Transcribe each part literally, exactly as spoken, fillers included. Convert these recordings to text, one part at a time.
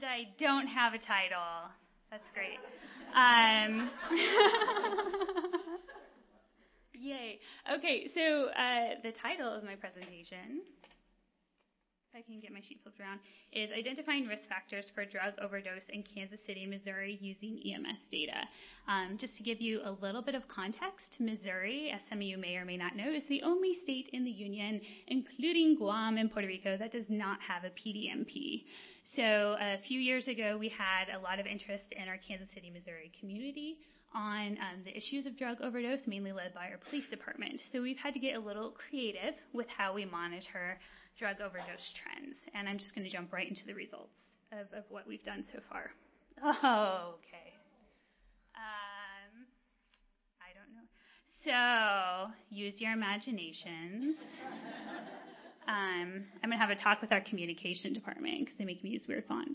And I don't have a title. That's great. Um, yay. Okay, so uh, the title of my presentation, if I can get my sheet flipped around, is Identifying Risk Factors for Drug Overdose in Kansas City, Missouri Using E M S Data. Um, just to give you a little bit of context, Missouri, as some of you may or may not know, is the only state in the Union, including Guam and Puerto Rico, that does not have a P D M P. So a few years ago, we had a lot of interest in our Kansas City, Missouri community on um, the issues of drug overdose, mainly led by our police department. So we've had to get a little creative with how we monitor drug overdose trends. And I'm just going to jump right into the results of, of what we've done so far. Oh, okay. Um, I don't know. So use your imaginations. Um, I'm going to have a talk with our communication department because they make me use weird fonts.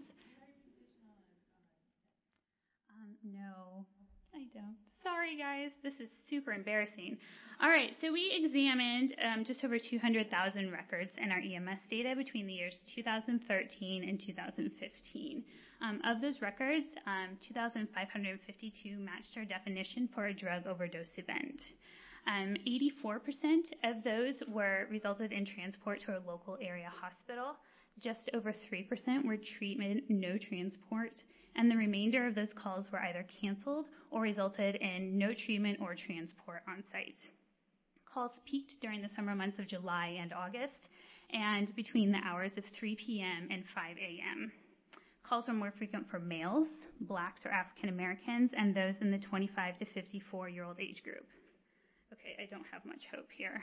Um, no, I don't. Sorry, guys. This is super embarrassing. All right, so we examined um, just over two hundred thousand records in our E M S data between the years two thousand thirteen and two thousand fifteen. Um, of those records, um, two thousand five hundred fifty-two matched our definition for a drug overdose event. Um, eighty-four percent of those were resulted in transport to a local area hospital. Just over three percent were treatment, no transport. And the remainder of those calls were either canceled or resulted in no treatment or transport on site. Calls peaked during the summer months of July and August, and between the hours of three p.m. and five a.m. Calls were more frequent for males, blacks or African Americans, and those in the twenty-five to fifty-four-year-old age group. Okay, I don't have much hope here.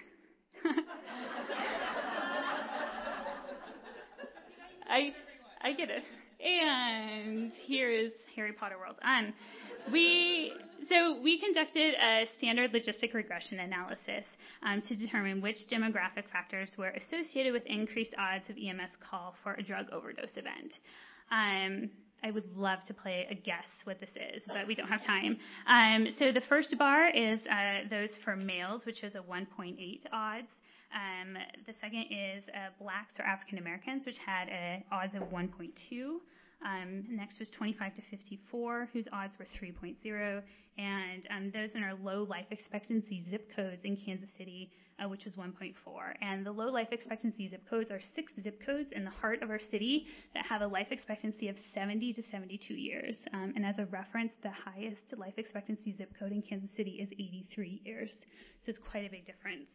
I I get it. And here is Harry Potter World. Um, we so we conducted a standard logistic regression analysis um, to determine which demographic factors were associated with increased odds of E M S call for a drug overdose event. Um, I would love to play a guess what this is, but we don't have time. Um, so the first bar is uh, those for males, which is a one point eight odds. Um, the second is uh, blacks or African Americans, which had uh, odds of one point two. Um, next was twenty-five to fifty-four, whose odds were three point zero. And um, those in our low life expectancy zip codes in Kansas City, uh, which was one point four. And the low life expectancy zip codes are six zip codes in the heart of our city that have a life expectancy of seventy to seventy-two years. Um, and as a reference, the highest life expectancy zip code in Kansas City is eighty-three years. So it's quite a big difference.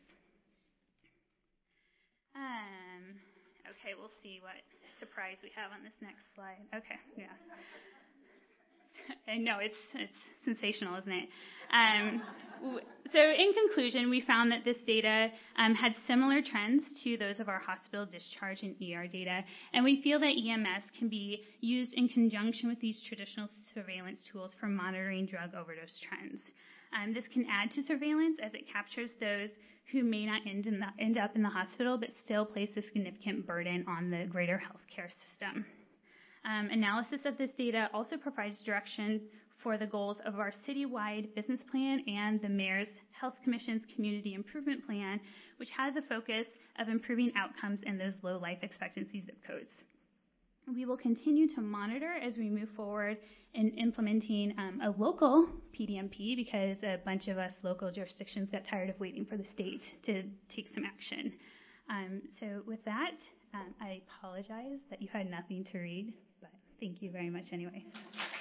Um, okay, we'll see what surprise we have on this next slide. Okay, yeah. I know, it's it's sensational, isn't it? Um, w- so in conclusion, we found that this data um, had similar trends to those of our hospital discharge and E R data, and we feel that E M S can be used in conjunction with these traditional surveillance tools for monitoring drug overdose trends. Um, this can add to surveillance as it captures those who may not end, in the, end up in the hospital but still place a significant burden on the greater healthcare system. Um, analysis of this data also provides direction for the goals of our citywide business plan and the Mayor's Health Commission's Community Improvement Plan, which has a focus of improving outcomes in those low life expectancy zip codes. We will continue to monitor as we move forward in implementing um, a local P D M P because a bunch of us local jurisdictions got tired of waiting for the state to take some action. Um, so with that, um, I apologize that you had nothing to read, but thank you very much anyway.